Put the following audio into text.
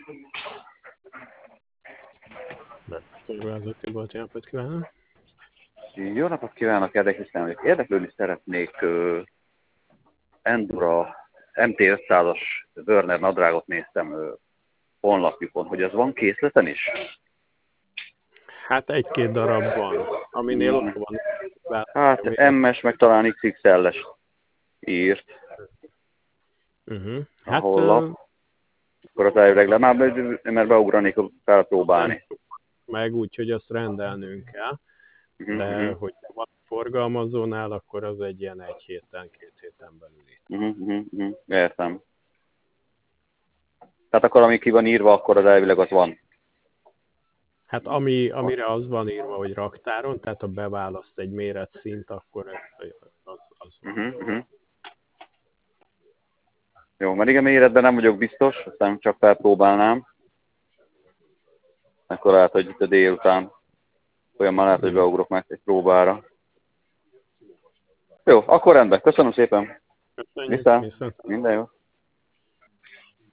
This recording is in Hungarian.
Korlázok Tibor, jó napot kívánok! Jó napot kívánok, érdeklődni szeretnék Endura MT500-as Werner nadrágot néztem honlapjukon, hogy az van készleten is? Hát egy-két darab van, aminél ott van. Hát MS, meg talán XXL-es írt Hát, a honlap. Akkor az elvileg le, mert beugranék felpróbálni. Meg úgy, hogy azt rendelnünk kell, de hogy van forgalmazónál, akkor az egy ilyen 1 héten, 2 héten belül. Értem. Tehát akkor ami ki van írva, akkor az elvileg az van. Hát amire az van írva, hogy raktáron, tehát ha beválaszt egy méretszint, akkor az van. Jó, mert igen, méretben nem vagyok biztos, aztán csak felpróbálnám. Akkor lehet, hogy itt a délután folyamán lehet, hogy beugrok meg egy próbára. Jó, akkor rendben. Köszönöm szépen. Köszönjük. Viszont. Minden jó.